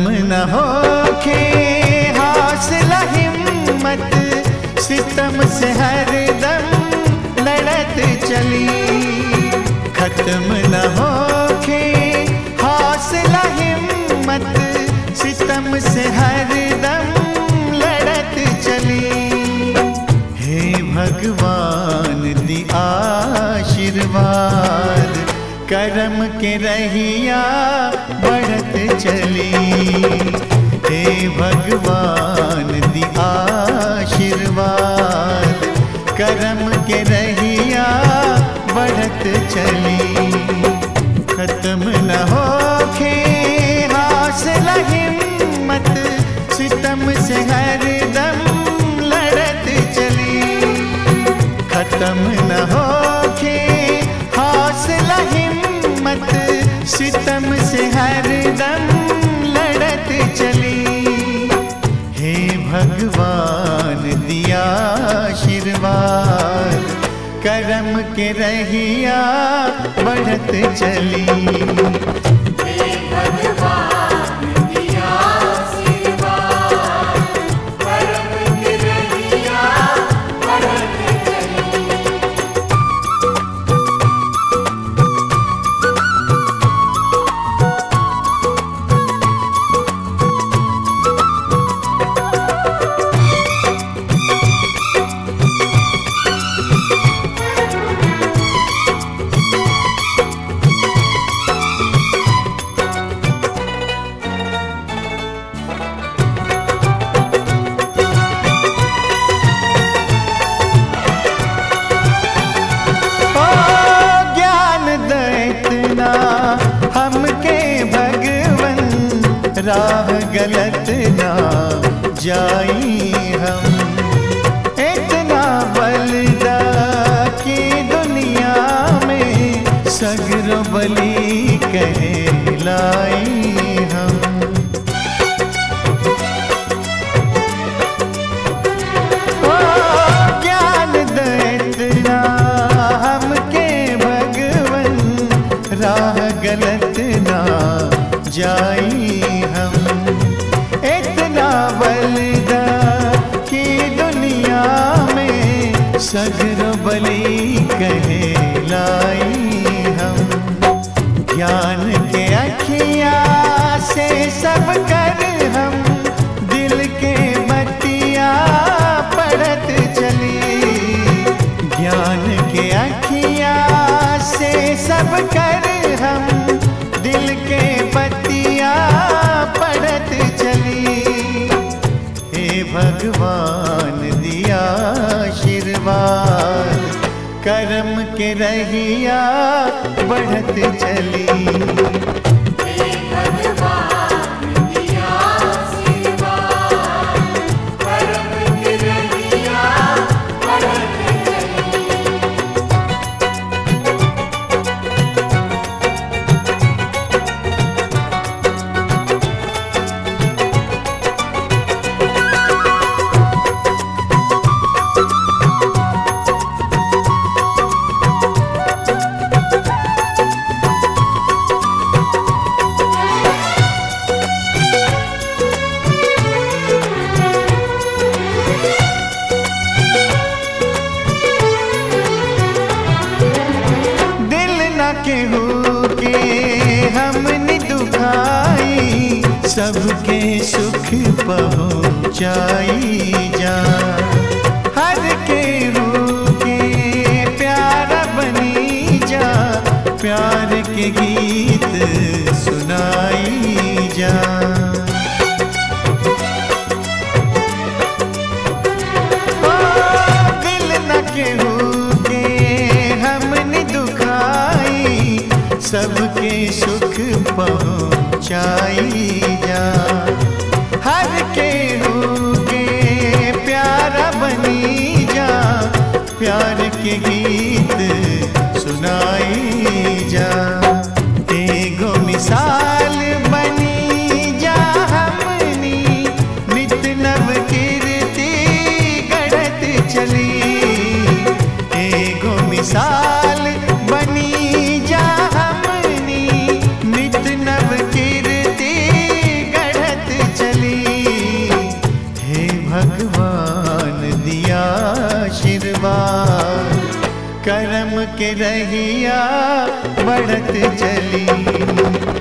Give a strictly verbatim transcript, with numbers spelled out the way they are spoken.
खत्म न होके हौसला हिम्मत, सितम से हरदम लड़त चली। खत्म न होके हौसला हिम्मत, सितम से हरदम लड़त चली। हे भगवान दी आशीर्वाद, करम के रहिया बढ़त चली। हे भगवान दी आशीर्वाद, करम के रहिया बढ़त चली। खत्म न होके हौसला हिम्मत, सितम से हरदम लड़त चली। खत्म न होके हौसला हिम्मत, सितम से हरदम लड़त चली। हे भगवान दिया आशीर्वाद, करम के रहिया बढ़त चली। हे भगवान दिया आशीर्वाद, करम के रहिया बढ़त चली। हमके भगवन राह गलत ना जाई हम। इतना बलदा की दुनिया में सगरो बली कहलाई हम। ओ ज्ञान दैतना हमके भगवन राह गलत ना जाई हम। इतना बलदा की दुनिया में सगर बली कहलाई हम। ज्ञान के अखिया से सब कर हम, दिल के बत्तिया पढ़त चली। ज्ञान के अखिया से सब कर हम, दिल के बत्तियाँ पढ़त चली। हे भगवान दिया आशीर्वाद, करम के रहिया बढ़त चली। हे भगवान दिया आशीर्वाद, करम के रहिया बढ़त चली। केहू के हमने दुखाई, सबके सुख पहुँचाई जा। हर केहू के प्यारा बनी जा, प्यार के गीत सुनाई जा। ओ दिल न केहू के हमने दुखाई, सबके सुख पहुँचाई जा। हर केहू के प्यारा बनी जा, प्यार के गीत सुनाई जा। एगो मिसाल बनी जा हमनी, नित नव कीर्ति गढ़त चली। एगो मिसाल बनी जा हमनी, नित नव कीर्ति गढ़त के रहिया बढ़त चली।